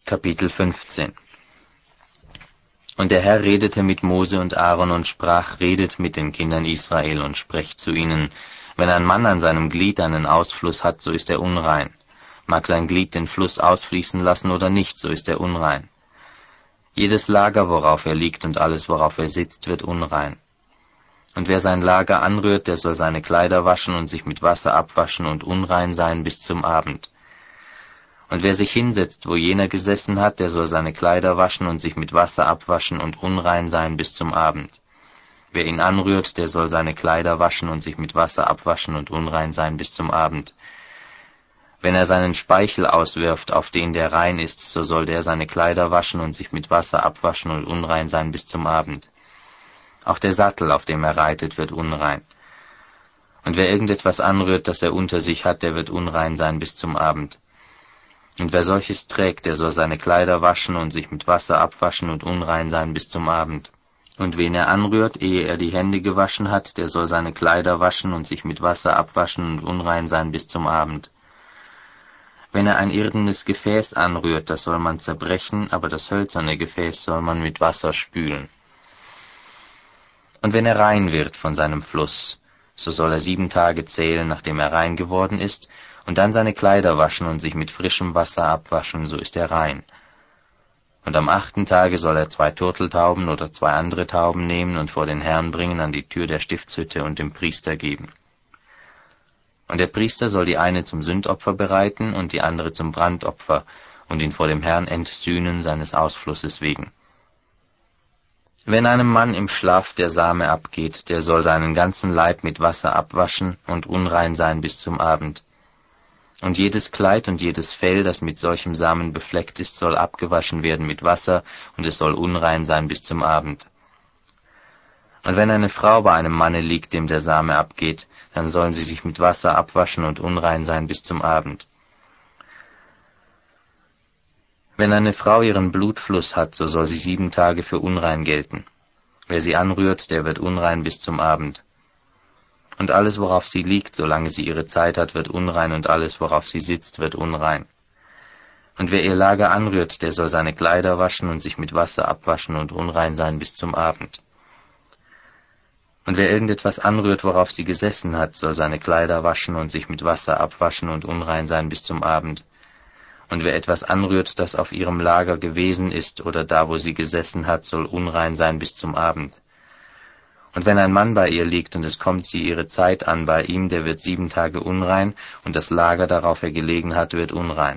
Kapitel 15. Und der Herr redete mit Mose und Aaron und sprach: Redet mit den Kindern Israel und sprecht zu ihnen: Wenn ein Mann an seinem Glied einen Ausfluss hat, so ist er unrein. Mag sein Glied den Fluss ausfließen lassen oder nicht, so ist er unrein. Jedes Lager, worauf er liegt, und alles, worauf er sitzt, wird unrein. Und wer sein Lager anrührt, der soll seine Kleider waschen und sich mit Wasser abwaschen und unrein sein bis zum Abend. Und wer sich hinsetzt, wo jener gesessen hat, der soll seine Kleider waschen und sich mit Wasser abwaschen und unrein sein bis zum Abend. Wer ihn anrührt, der soll seine Kleider waschen und sich mit Wasser abwaschen und unrein sein bis zum Abend. Wenn er seinen Speichel auswirft, auf den der rein ist, so soll der seine Kleider waschen und sich mit Wasser abwaschen und unrein sein bis zum Abend. Auch der Sattel, auf dem er reitet, wird unrein. Und wer irgendetwas anrührt, das er unter sich hat, der wird unrein sein bis zum Abend. Und wer solches trägt, der soll seine Kleider waschen und sich mit Wasser abwaschen und unrein sein bis zum Abend. Und wen er anrührt, ehe er die Hände gewaschen hat, der soll seine Kleider waschen und sich mit Wasser abwaschen und unrein sein bis zum Abend. Wenn er ein irdenes Gefäß anrührt, das soll man zerbrechen, aber das hölzerne Gefäß soll man mit Wasser spülen. Und wenn er rein wird von seinem Fluss, so soll er 7 Tage zählen, nachdem er rein geworden ist, und dann seine Kleider waschen und sich mit frischem Wasser abwaschen, so ist er rein. Und am 8. Tage soll er 2 Turteltauben oder 2 andere Tauben nehmen und vor den Herrn bringen an die Tür der Stiftshütte und dem Priester geben. Und der Priester soll die eine zum Sündopfer bereiten und die andere zum Brandopfer und ihn vor dem Herrn entsühnen seines Ausflusses wegen. Wenn einem Mann im Schlaf der Same abgeht, der soll seinen ganzen Leib mit Wasser abwaschen und unrein sein bis zum Abend. Und jedes Kleid und jedes Fell, das mit solchem Samen befleckt ist, soll abgewaschen werden mit Wasser, und es soll unrein sein bis zum Abend. Und wenn eine Frau bei einem Manne liegt, dem der Same abgeht, dann sollen sie sich mit Wasser abwaschen und unrein sein bis zum Abend. Wenn eine Frau ihren Blutfluss hat, so soll sie 7 Tage für unrein gelten. Wer sie anrührt, der wird unrein bis zum Abend. Und alles, worauf sie liegt, solange sie ihre Zeit hat, wird unrein, und alles, worauf sie sitzt, wird unrein. Und wer ihr Lager anrührt, der soll seine Kleider waschen und sich mit Wasser abwaschen und unrein sein bis zum Abend. Und wer irgendetwas anrührt, worauf sie gesessen hat, soll seine Kleider waschen und sich mit Wasser abwaschen und unrein sein bis zum Abend. Und wer etwas anrührt, das auf ihrem Lager gewesen ist oder da, wo sie gesessen hat, soll unrein sein bis zum Abend. Und wenn ein Mann bei ihr liegt und es kommt sie ihre Zeit an bei ihm, der wird 7 Tage unrein, und das Lager, darauf er gelegen hat, wird unrein.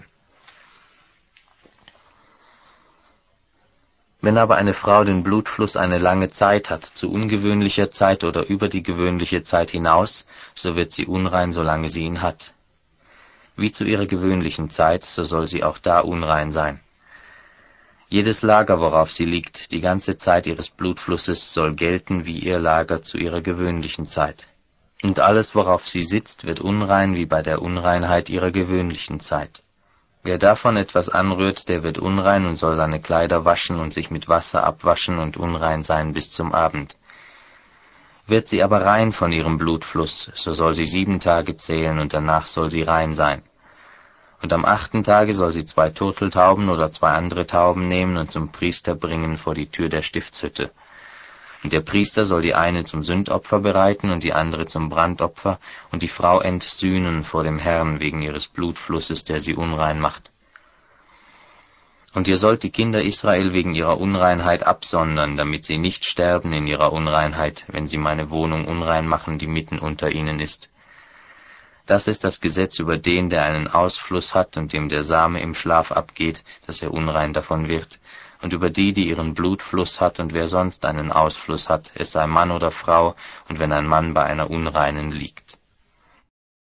Wenn aber eine Frau den Blutfluss eine lange Zeit hat, zu ungewöhnlicher Zeit oder über die gewöhnliche Zeit hinaus, so wird sie unrein, solange sie ihn hat. Wie zu ihrer gewöhnlichen Zeit, so soll sie auch da unrein sein. Jedes Lager, worauf sie liegt, die ganze Zeit ihres Blutflusses, soll gelten wie ihr Lager zu ihrer gewöhnlichen Zeit. Und alles, worauf sie sitzt, wird unrein wie bei der Unreinheit ihrer gewöhnlichen Zeit. Wer davon etwas anrührt, der wird unrein und soll seine Kleider waschen und sich mit Wasser abwaschen und unrein sein bis zum Abend. Wird sie aber rein von ihrem Blutfluss, so soll sie 7 Tage zählen, und danach soll sie rein sein. Und am 8. Tage soll sie 2 Turteltauben oder 2 andere Tauben nehmen und zum Priester bringen vor die Tür der Stiftshütte. Und der Priester soll die eine zum Sündopfer bereiten und die andere zum Brandopfer und die Frau entsühnen vor dem Herrn wegen ihres Blutflusses, der sie unrein macht. Und ihr sollt die Kinder Israel wegen ihrer Unreinheit absondern, damit sie nicht sterben in ihrer Unreinheit, wenn sie meine Wohnung unrein machen, die mitten unter ihnen ist. Das ist das Gesetz über den, der einen Ausfluss hat und dem der Same im Schlaf abgeht, dass er unrein davon wird, und über die, die ihren Blutfluss hat und wer sonst einen Ausfluss hat, es sei Mann oder Frau, und wenn ein Mann bei einer Unreinen liegt.